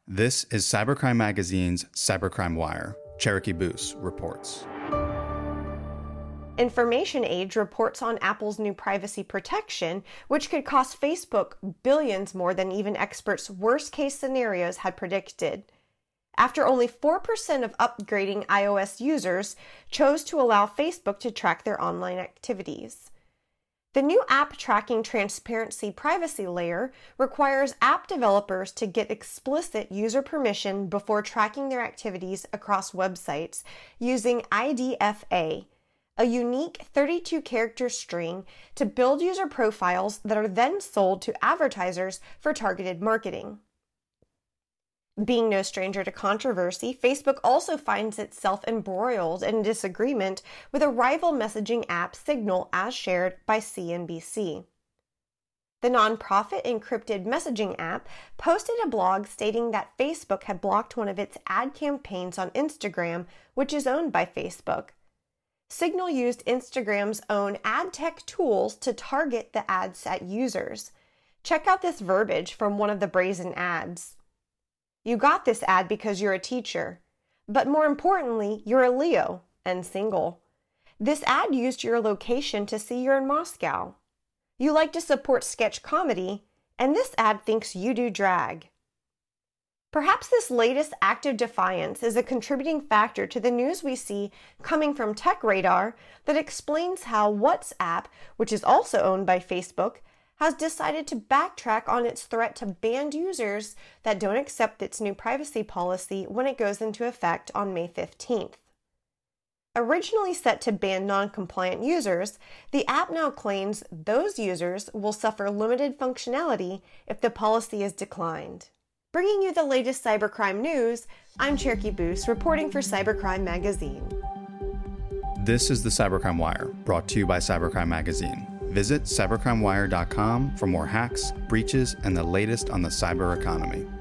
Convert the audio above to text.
This is Cybercrime Magazine's Cybercrime Wire. Cherokee Boose reports. Information Age reports on Apple's new privacy protection, which could cost Facebook billions more than even experts' worst-case scenarios had predicted. After only 4% of upgrading iOS users chose to allow Facebook to track their online activities. The new app tracking transparency privacy layer requires app developers to get explicit user permission before tracking their activities across websites using IDFA, a unique 32-character string to build user profiles that are then sold to advertisers for targeted marketing. Being no stranger to controversy, Facebook also finds itself embroiled in disagreement with a rival messaging app, Signal, as shared by CNBC. The nonprofit encrypted messaging app posted a blog stating that Facebook had blocked one of its ad campaigns on Instagram, which is owned by Facebook. Signal used Instagram's own ad tech tools to target the ads at users. Check out this verbiage from one of the brazen ads. You got this ad because you're a teacher, but more importantly, you're a Leo and single. This ad used your location to see you're in Moscow. You like to support sketch comedy, and this ad thinks you do drag. Perhaps this latest act of defiance is a contributing factor to the news we see coming from TechRadar that explains how WhatsApp, which is also owned by Facebook, has decided to backtrack on its threat to ban users that don't accept its new privacy policy when it goes into effect on May 15th. Originally set to ban non-compliant users, the app now claims those users will suffer limited functionality if the policy is declined. Bringing you the latest cybercrime news, I'm Cherokee Boose, reporting for Cybercrime Magazine. This is the Cybercrime Wire, brought to you by Cybercrime Magazine. Visit cybercrimewire.com for more hacks, breaches, and the latest on the cyber economy.